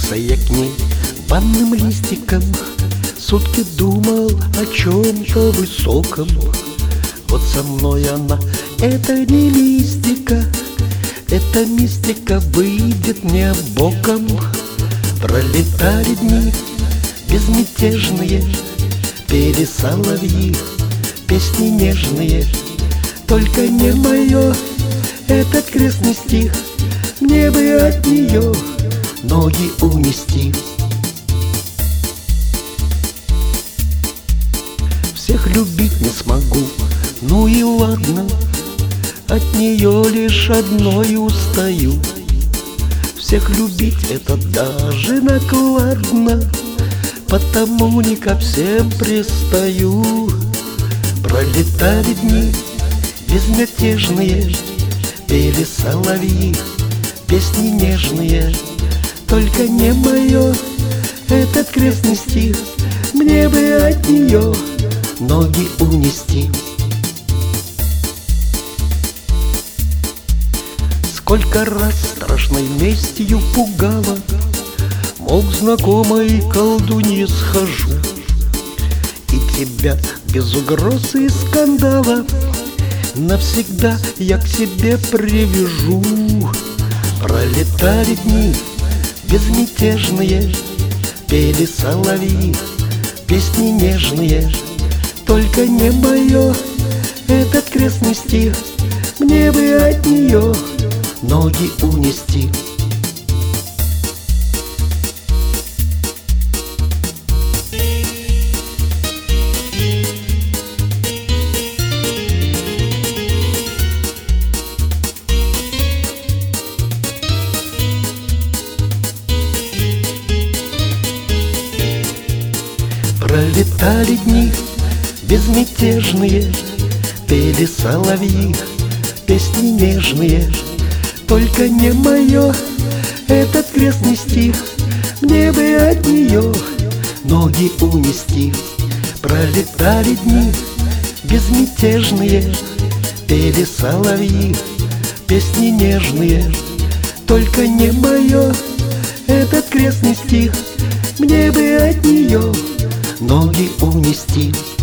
Прижался я к ней банным листиком, сутки думал о чем-то высоком. Вот со мной она, это не мистика, эта мистика выйдет мне боком. Пролетали дни безмятежные, пели соловьи песни нежные. Только не мое этот крестный стих, мне бы от нее ноги унести. Всех любить не смогу, ну и ладно, от нее лишь одной устаю. Всех любить это даже накладно, потому не ко всем пристаю. Пролетали дни безмятежные, пели соловьи песни нежные. Только не мое этот крестный стих, мне бы от нее ноги унести. Сколько раз страшной местью пугала, мол, к знакомой колдунье схожу, и тебя без угроз и скандала навсегда я к себе привяжу. Пролетали дни безмятежные, пели соловьи песни нежные. Только не мое этот крестный стих, мне бы от нее ноги унести. Пролетали дни безмятежные, пели соловьи песни нежные. Только не мое этот крестный стих, мне бы от нее ноги унести. Пролетали дни безмятежные, пели соловьи песни нежные. Только не мое этот крестный стих, мне бы от нее ноги унести.